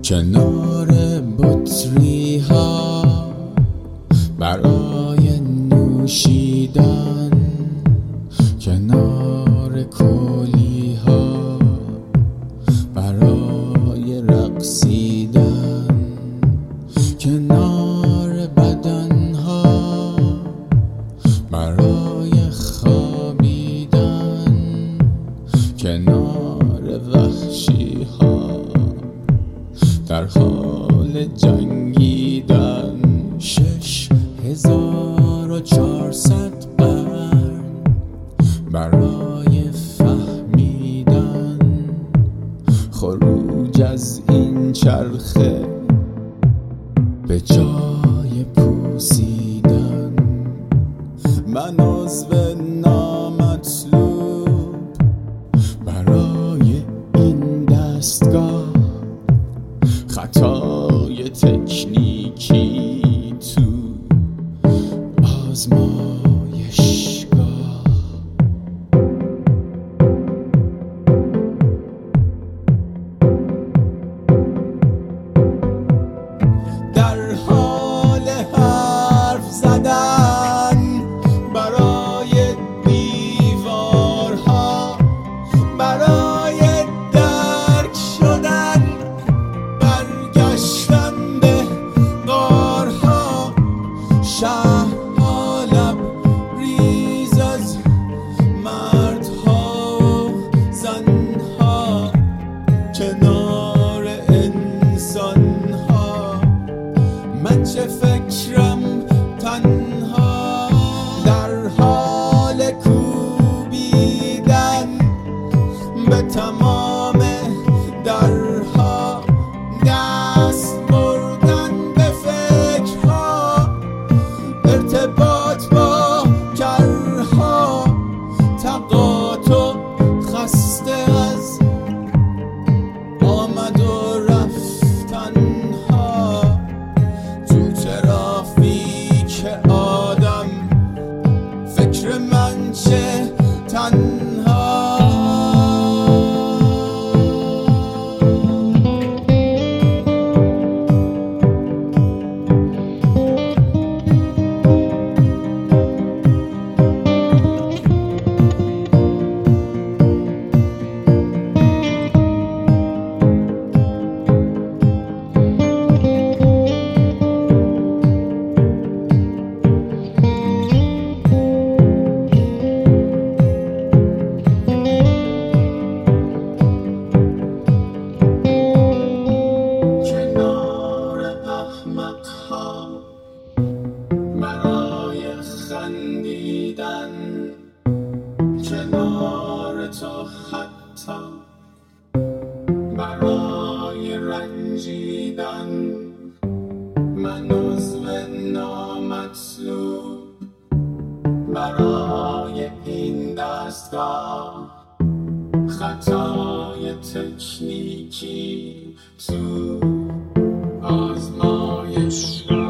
کنار بطری ها برای نوشیدن، کنار کولی ها برای رقصیدن، کنار بدن ها برای خوابیدن، کنار وحشی ها در حال جنگیدن. 6400 قرن برای فهمیدن خروج از این چرخه به جای پوسیدن. من عضو نامطلوب برای این دستگاه، خطای تکنیکی تو آزمایشگاه. در حال حرف زدن برای دیوارها، برای درک شدن، برگشتن به غارها. شهرها لبریز از مردها و زنها، کنار انسانها. من چه فکرم تنها در حال کوبیدن به تمام درها، دست بردن به فکرها، ارتباط با کرها، تقاطع، خسته از آمد و رفتنها. تو ترافیک آدم فکر من چه تنها. برای خندیدن، کنار تو حتی برای رنجیدن. من عضو نامطلوب برای این دستگاه، خطای تکنیکی تو آزمایشگاه.